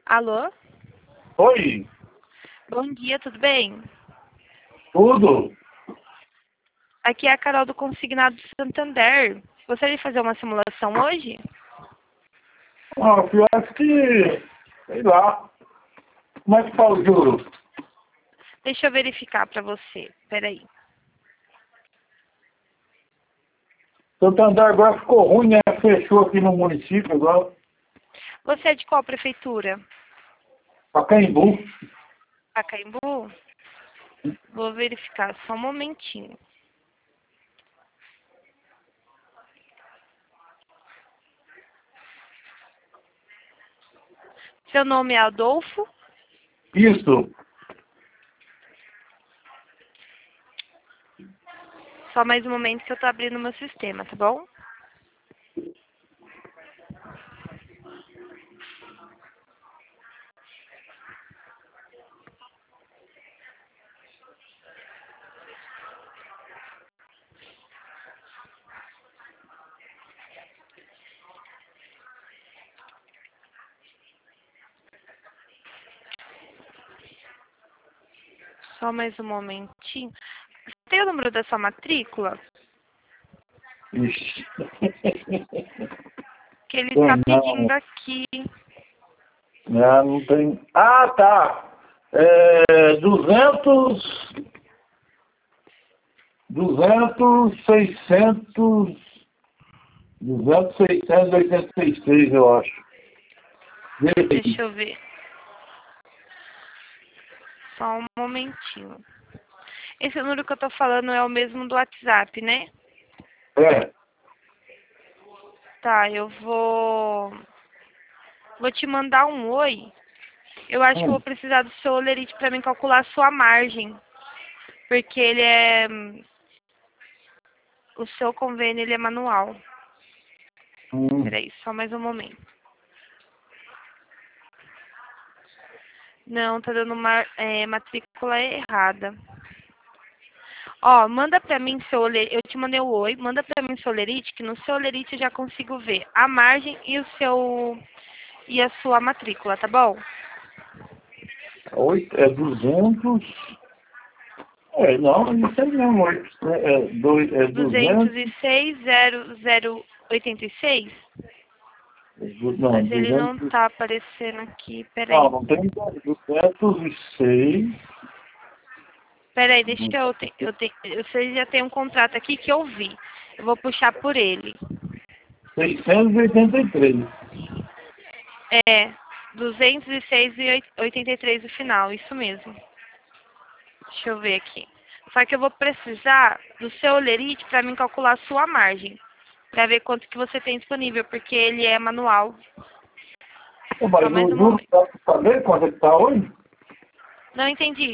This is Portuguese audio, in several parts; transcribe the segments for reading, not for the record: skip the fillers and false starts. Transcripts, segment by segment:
Alô? Oi, Bom dia, tudo bem? tudo? Aqui é a Carol do Consignado do Santander. Gostaria de fazer uma simulação hoje? Eu acho que, sei lá, como é que tá o juro? Deixa eu verificar para você. Peraí. Santander agora ficou ruim, né? Fechou aqui no município agora, Você é de qual prefeitura? Pacaembu. Pacaembu? Vou verificar só um momentinho. Seu nome é Adolfo? Isso. Só mais um momento que eu tô abrindo meu sistema, tá bom? Só mais um momentinho. Você tem o número da sua matrícula? Ixi. Que ele está Não, pedindo aqui. não tem. Ah, tá. 600, 686, eu acho. Vê aí. Deixa eu ver. Só um momentinho. Esse número que eu tô falando é o mesmo do WhatsApp, né? É. Tá, eu vou te mandar um oi. Eu acho que eu vou precisar do seu olerite para mim calcular a sua margem. Porque ele é... O seu convênio, ele é manual. Hum. Peraí, só mais um momento. Não, tá dando uma matrícula errada. Ó, manda pra mim seu olerite. Eu te mandei o oi. Manda pra mim seu olerite, que no seu olerite eu já consigo ver a margem e a sua matrícula, tá bom? 200. Não, não sei não. É 200. 206.0086. Não, Mas ele não 200. tá aparecendo aqui. Não, Peraí. não tem 206. Peraí, deixa você já tem um contrato aqui que eu vi. Eu vou puxar por ele. 683. É, 206,83 o final, isso mesmo. Deixa eu ver aqui. Só que eu vou precisar do seu olerite para mim calcular a sua margem. Para ver quanto que você tem disponível, porque ele é manual. Só Mas mais o um juro momento. dá para saber quanto é que está hoje? Não entendi.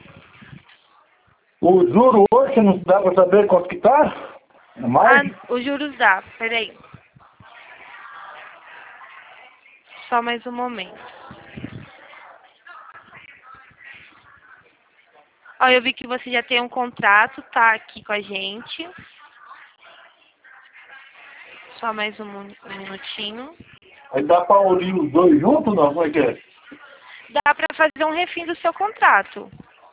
O juro hoje não dá para saber quanto que está? Ah, Mais? os juros dá. Peraí. Só mais um momento. Ó, eu vi que você já tem um contrato, tá aqui com a gente. Só mais um minutinho. Aí dá para unir os dois juntos, não? Como é que é? Dá para fazer um refim do seu contrato.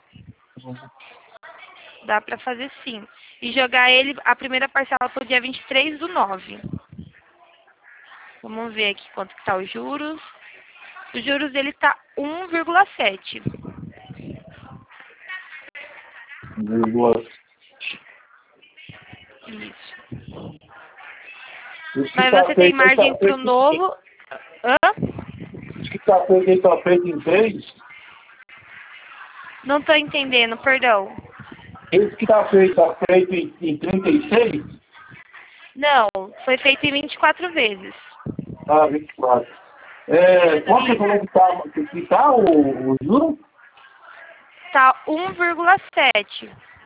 Dá para fazer sim. E jogar ele, a primeira parcela pro dia 23/9. Vamos ver aqui quanto que tá os juros. Os juros dele tá 1,7. 1,2. Isso. Isso que Mas está você tem feito, aí margem está pro feito, novo. Hã? isso que está feito, aí está feito em 3. Não tô entendendo, perdão. Esse que está feito em 36. Não, foi feito em 24 vezes. Ah, 24. Quanto você falou que tá o juro? Tá 1,7.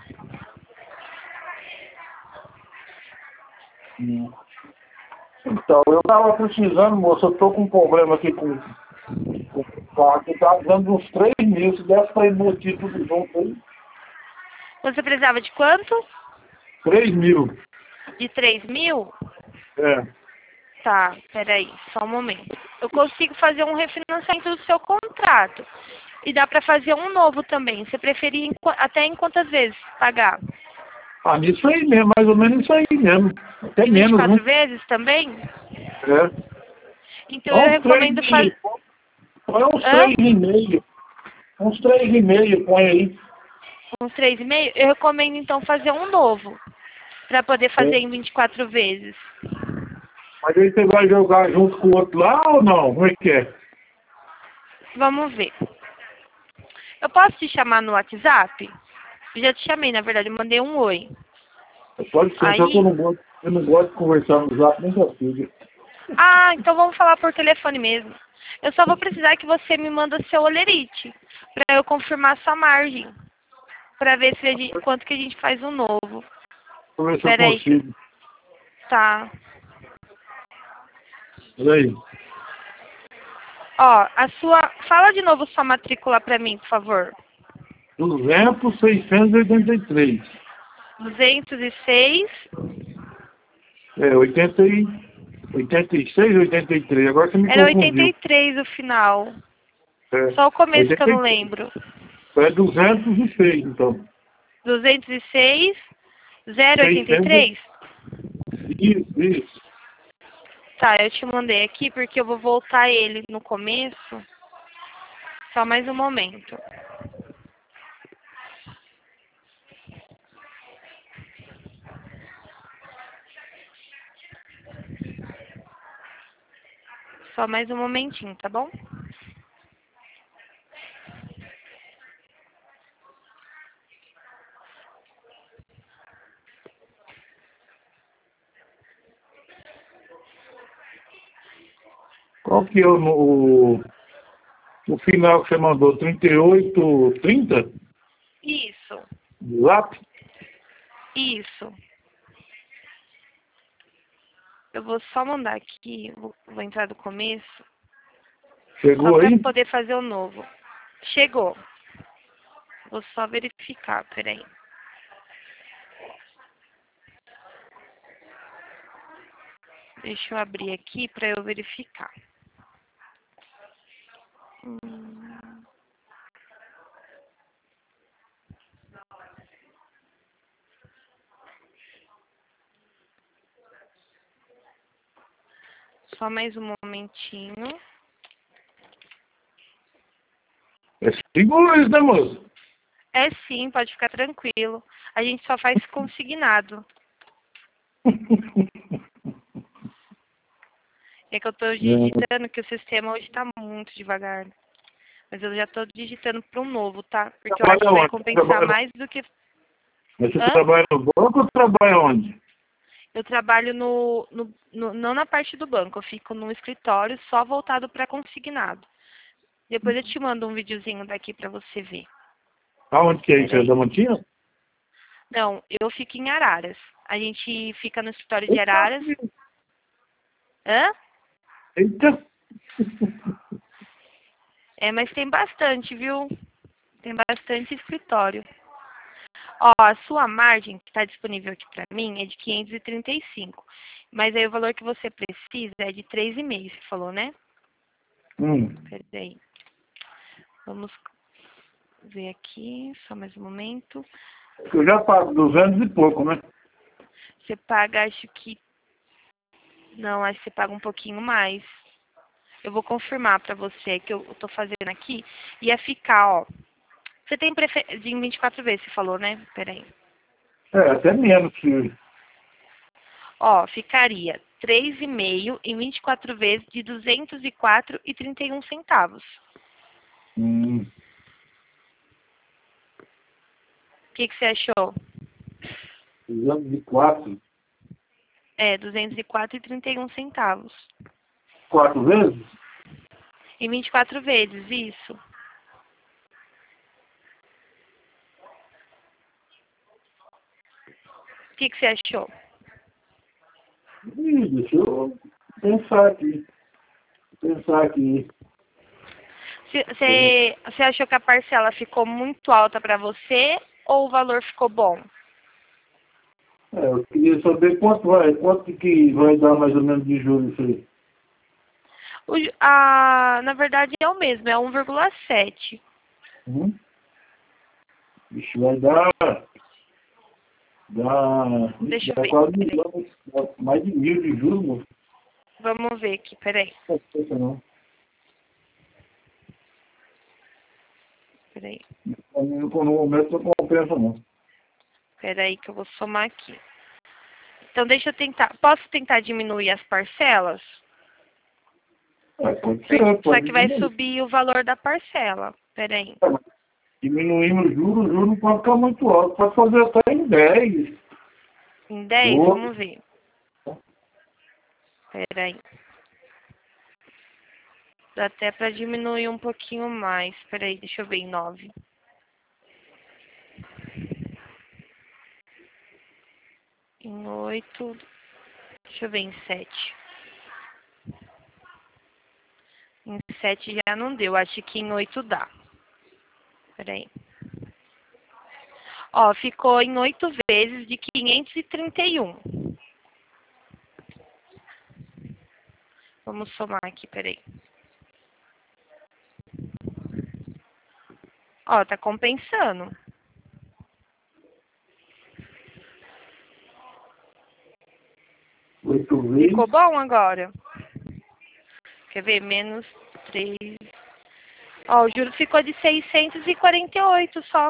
Hum. Então, eu estava precisando, moço, eu estou com um problema aqui com o carro, que está dando uns 3 mil, se desse para emitir tudo junto aí. Você precisava de quanto? 3 mil. De 3.000? É. Tá, peraí, só um momento. eu consigo fazer um refinanciamento do seu contrato. E dá para fazer um novo também. Você preferia até em quantas vezes pagar? Ah, nisso aí mesmo, mais ou menos isso aí mesmo. Até Em menos, 24 né? vezes também? É. Então eu recomendo fazer... Põe uns 3,5. Uns 3,5, põe aí. Uns 3,5? Eu recomendo então fazer um novo. Para poder fazer É. em 24 vezes. Mas aí você vai jogar junto com o outro lá ou não? Como é que é? Vamos ver. Eu posso te chamar no WhatsApp? Eu já te chamei, na verdade, eu mandei um oi. Pode ser, só que Aí... eu não gosto de conversar no zap nem com a filha. Ah, então vamos falar por telefone mesmo. Eu só vou precisar que você me manda seu olerite. Para eu confirmar sua margem. Para ver se quanto que a gente faz um novo. Vou ver se eu Espera aí. consigo. Tá. Peraí. Ó, a sua... Fala de novo sua matrícula para mim, por favor. 200,683. 206. É, 86, 83. Agora você me Era confundiu. 83 o final. É, Só o começo que eu não 83. lembro. É 206, então. 206, 600. 083? Isso. Tá, eu te mandei aqui porque eu vou voltar ele no começo. Só mais um momento. Só mais um momentinho, tá bom? Qual que é o final que você mandou? 38, 30? Isso, Zap? isso. Eu vou só mandar aqui, vou entrar do começo, só Chegou para aí? poder fazer o novo. Chegou. Vou só verificar, peraí. Deixa eu abrir aqui para eu verificar. Só mais um momentinho. É seguro, né, moço? É sim, pode ficar tranquilo. A gente só faz consignado. É que eu tô digitando que o sistema hoje tá muito devagar. Mas eu já tô digitando para um novo, tá? Porque eu acho que Trabalha vai onde? compensar mais do que... Mas você Hã? trabalha no banco ou trabalha onde? Eu trabalho não na parte do banco. Eu fico num escritório só voltado para consignado. Depois eu te mando um videozinho daqui para você ver. Aonde que é isso? É Peraí. da Mantinha? Não, eu fico em Araras. A gente fica no escritório de Araras. Hã? Eita! É, mas tem bastante, viu? Tem bastante escritório. Ó, a sua margem que está disponível aqui para mim é de 535. Mas aí o valor que você precisa é de 3,5, você falou, né? Peraí. Vamos ver aqui, só mais um momento. Eu já pago 200 e pouco, né? Você paga, acho que... Não, acho que você paga um pouquinho mais. Eu vou confirmar para você que eu tô fazendo aqui. Ia ficar, ó. Você tem preferência de 24 vezes, você falou, né? Peraí. É, até menos que... Ó, ficaria 3,5 em 24 vezes de 204,31 centavos. Hum, O que você achou? 204. É, 204,31 centavos. 4 vezes? Em 24 vezes, isso. O que você achou? Ih, deixa eu pensar aqui. Você achou que a parcela ficou muito alta para você ou o valor ficou bom? É, eu queria saber quanto que vai dar mais ou menos de juros isso aí. Na verdade é o mesmo, é 1,7. Isso vai dar Deixa eu dá ver, quase peraí. mais de 1.000 de juros, moço. Vamos ver aqui, peraí. Não pensa não. Peraí. No momento não compensa não. Peraí que eu vou somar aqui. Então deixa eu tentar. Posso tentar diminuir as parcelas? Pode ser, Só pode que vai diminuir. subir o valor da parcela. Peraí. Mas diminuindo o juro não pode ficar muito alto. Pode fazer até em 10. Em 10, Ou, vamos ver. Peraí. Dá até pra diminuir um pouquinho mais. Peraí, deixa eu ver em 9. Em 8. Deixa eu ver em 7. Em 7 já não deu. Acho que em 8 dá. Peraí. Ó, ficou em 8 vezes de 531. Vamos somar aqui, peraí. Ó, tá compensando. 8 Ficou vezes. bom agora. Quer ver? Menos 3. Ó, o juro ficou de 648 só.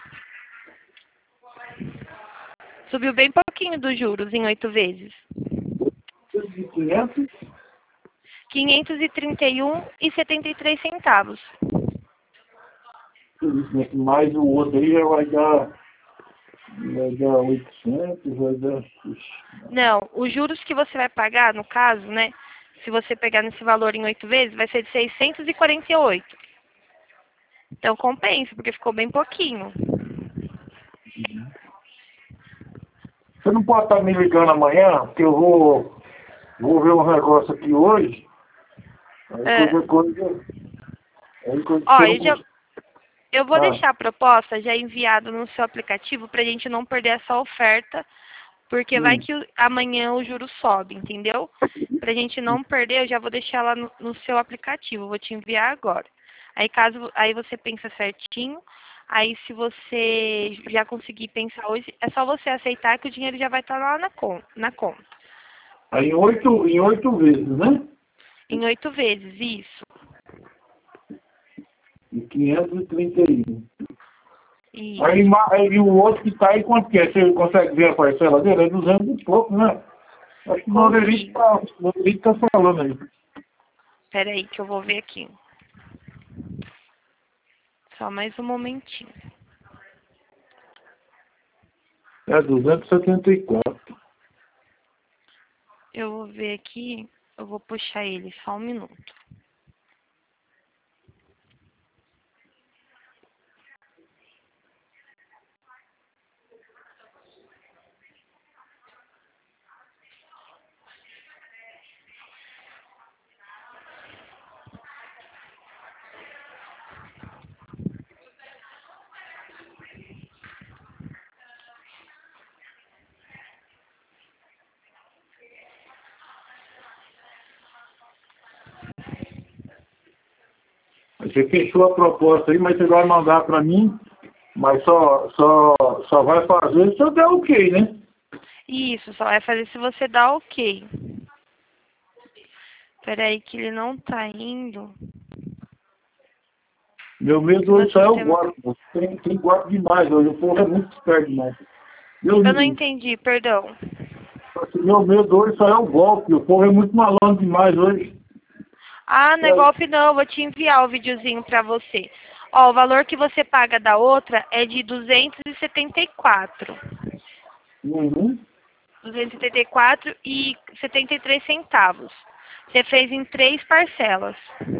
Subiu bem pouquinho dos juros em 8 vezes. De 500. 531,73 centavos. Mais o outro aí já vai dar 800, vai dar... Não, os juros que você vai pagar, no caso, né? Se você pegar nesse valor em 8 vezes, vai ser de 648. Então compensa, porque ficou bem pouquinho. Você não pode estar me ligando amanhã, porque eu vou ver um negócio aqui hoje. Aí É. qualquer coisa... Aí quando Ó, você não... eu vou deixar a proposta já enviada no seu aplicativo pra gente não perder essa oferta, porque vai que amanhã o juro sobe, entendeu? Pra gente não perder, eu já vou deixar lá no seu aplicativo, vou te enviar agora. Aí você pensa certinho, aí se você já conseguir pensar hoje, é só você aceitar que o dinheiro já vai estar lá na conta. Aí em 8 vezes, né? Em 8 vezes, isso. De 531. Aí, Isso. aí o outro que tá aí, quanto que é? Você consegue ver a parcela dele? É 200 e pouco, né? Acho que o Norelito Consigo. tá falando aí. Espera aí que eu vou ver aqui. Só mais um momentinho. É 274. Eu vou ver aqui, eu vou puxar ele só um minuto. Você fechou a proposta aí, mas você vai mandar para mim, mas só vai fazer se eu der ok, né? Isso, só vai fazer se você dá ok. Espera aí que ele não tá indo. Meu medo No hoje só é o sistema. golpe. Tem golpe demais hoje, o povo é muito esperto demais. Meu, Eu não entendi, perdão. meu medo hoje só é o golpe, o povo é muito malandro demais hoje. Ah, não é golpe não, eu vou te enviar o videozinho pra você. Ó, o valor que você paga da outra é de 274. Uhum. 274,73 centavos. Você fez em 3 parcelas.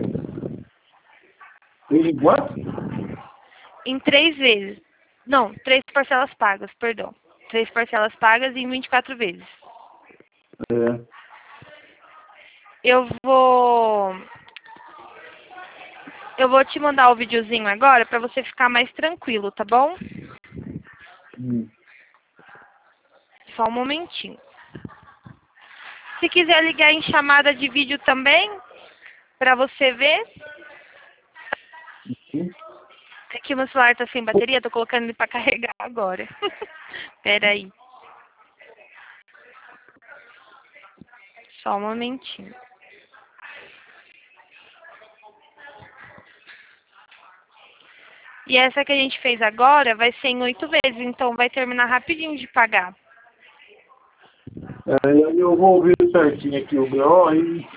Ele igual? Em 3 vezes. Não, 3 parcelas pagas, perdão. 3 parcelas pagas em 24 vezes. É. Eu vou te mandar o videozinho agora pra você ficar mais tranquilo, tá bom? Hum. Só um momentinho. Se quiser ligar em chamada de vídeo também, Pra você ver. Sim. Aqui o meu celular tá sem bateria, tô colocando ele pra carregar agora. Pera aí. Só um momentinho. E essa que a gente fez agora vai ser em 8 vezes, então vai terminar rapidinho de pagar. Aí eu vou ver certinho aqui o BO,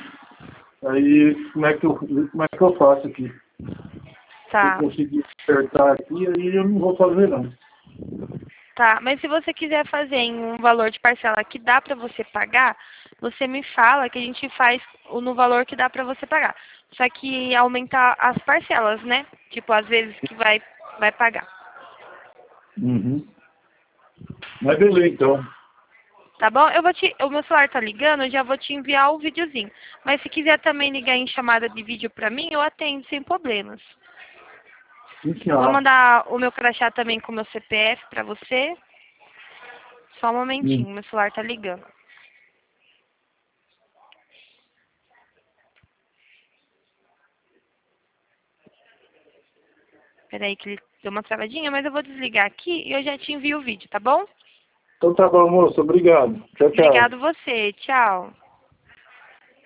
aí como é que eu faço aqui? Se eu Tá. conseguir acertar aqui, aí eu não vou fazer não. Tá, mas se você quiser fazer em um valor de parcela que dá pra você pagar, você me fala que a gente faz no valor que dá pra você pagar. Só que aumentar as parcelas, né? Tipo, às vezes que vai pagar. Uhum. Mas beleza, então. Tá bom? O meu celular tá ligando, eu já vou te enviar o videozinho. Mas se quiser também ligar em chamada de vídeo pra mim, eu atendo sem problemas. Sim, Eu vou senhora. mandar o meu crachá também com o meu CPF pra você. Só um Hum. momentinho, meu celular tá ligando. Peraí que ele deu uma travadinha, mas eu vou desligar aqui e eu já te envio o vídeo, tá bom? Então tá bom, moço. Obrigado. Tchau, tchau. Obrigado você. Tchau.